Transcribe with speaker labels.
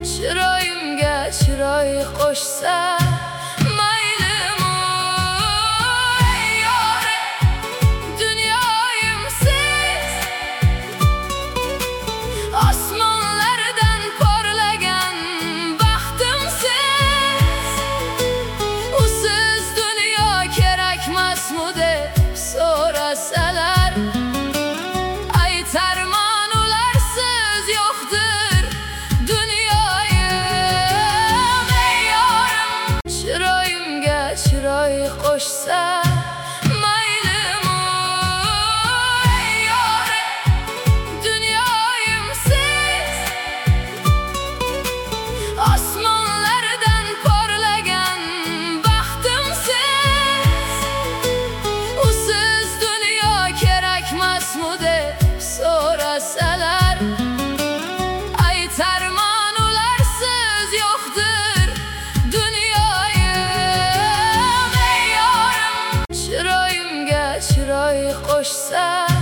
Speaker 1: Chiroyimga chiroy qo'shsa maylimi ey yorim, dunyoyim siz. Osmonlardan porlagan baxtim siz. Usiz dunyo kerakmasmi deb so'rasalar, aytarman ularsiz yo'qdir dunyoyim ey yorim. Chiroyimga chiroy qo'shsa maylimi ey yorim, dunyoyim siz. Osmonlardan porlagan baxtim siz. Usiz dunyo kerakmasmi deb so'rasalar, aytarman ularsiz yo'qdir dunyoyim ey yorim. Chiroyimga chiroy qo'shsa